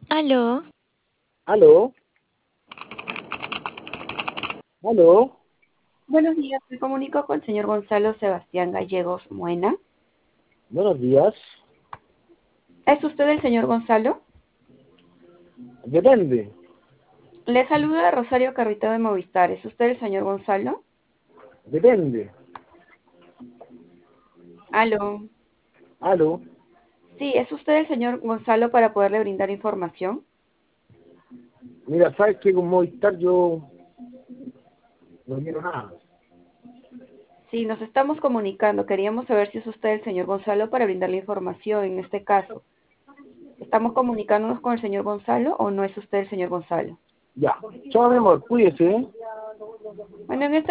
Aló, ¿Aló? ¿Aló? buenos días, me comunico con el señor Gonzalo Sebastián Gallegos Moena. Buenos días. ¿Es usted el señor Gonzalo? Depende. Le saluda Rosario Carrito de Movistar. ¿Es usted el señor Gonzalo? Depende. Aló. ¿Aló? Sí, ¿es usted el señor Gonzalo para poderle brindar información? Mira, sabes que con Movistar yo no quiero nada. Sí, nos estamos comunicando. Queríamos saber si es usted el señor Gonzalo para brindarle información en este caso. ¿Estamos comunicándonos con el señor Gonzalo o no es usted el señor Gonzalo? Ya. Chao, mi amor. Cuídese, ¿eh? Bueno, en este